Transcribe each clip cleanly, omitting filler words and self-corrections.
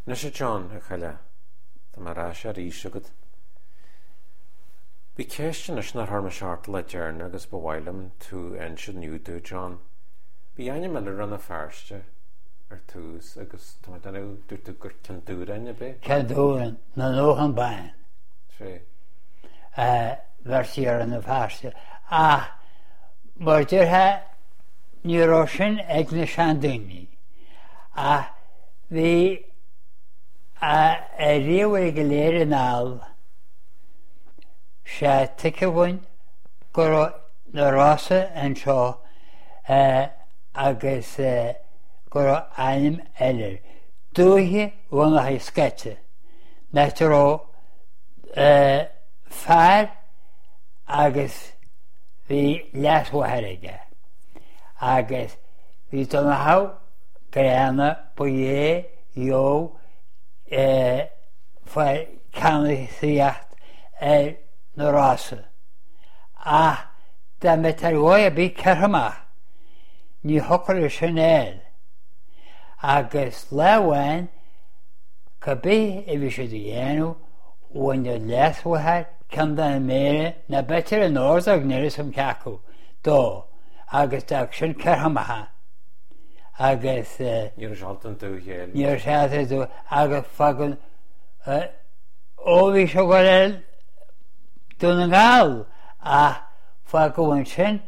Na sé John a chaile Tá mar rá sé rí sigad. Bhí céiste na sna thorma seart le dearna agus bhhailm tú anse nniu tú John. Bhí aine me le runna fearste ar tús agus tá dana dúirtú gur candúra aine be? Candúra na nóchan bain. Sé. Versi ar na fearste. Mar dúirthe ní rá sin ag na seandaoine. Bhí riamhar go léir an áil sé ticehhain gur na rása an seo agus gur aim eile. Dúithe bhna ha scete. Natar ó fear agus bhí leasmhaithe aige. Agus bhí donna ha gréanna bué jo cannaíocht na rása. Da me tar bhha bí ceamach ní hocar sin éil. Agus lehhain go bí I bhí sé dhéanú bhain de leasmhaithe ceann na mére na betir an árdag níir sam ceacu dó agus dag sin ceamacha. Agus Níor sealtan tú chéal. níor seaanta tú agus fagan óbhí se goil dúna gáil fa gohain sin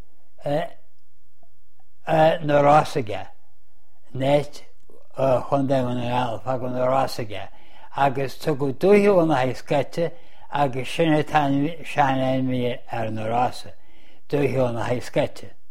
na rásaige. Net chun daimh na gáil fagan na rásaige. Agus tu go dúithe bhna ha scete agus sinna sean mí ar na rása. Dúithe bhna ha scete.